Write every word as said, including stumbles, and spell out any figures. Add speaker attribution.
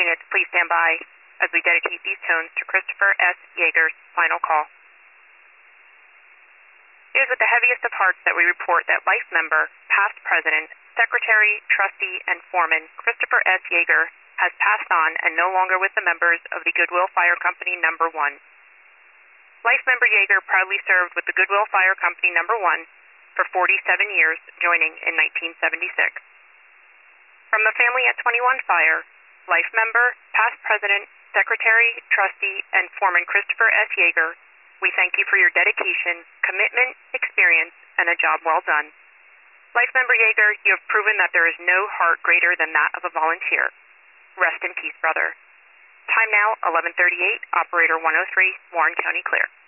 Speaker 1: units, please stand by as we dedicate these tones to Christopher S. Yeager's final call. It is with the heaviest of hearts that we report that Life member, past president, secretary, trustee, and foreman Christopher S. Yeager has passed on and no longer with the members of the Goodwill Fire Company Number One. Life member Yeager proudly served with the Goodwill Fire Company Number One for forty-seven years, joining in nineteen seventy-six. From the family at twenty-one Fire, Life member, past president, secretary, trustee, and foreman Christopher S. Yeager, we thank you for your dedication, commitment, experience, and a job well done. Life member Yeager, you have proven that there is no heart greater than that of a volunteer. Rest in peace, brother. Time now, eleven thirty-eight, Operator one oh three, Warren County clear.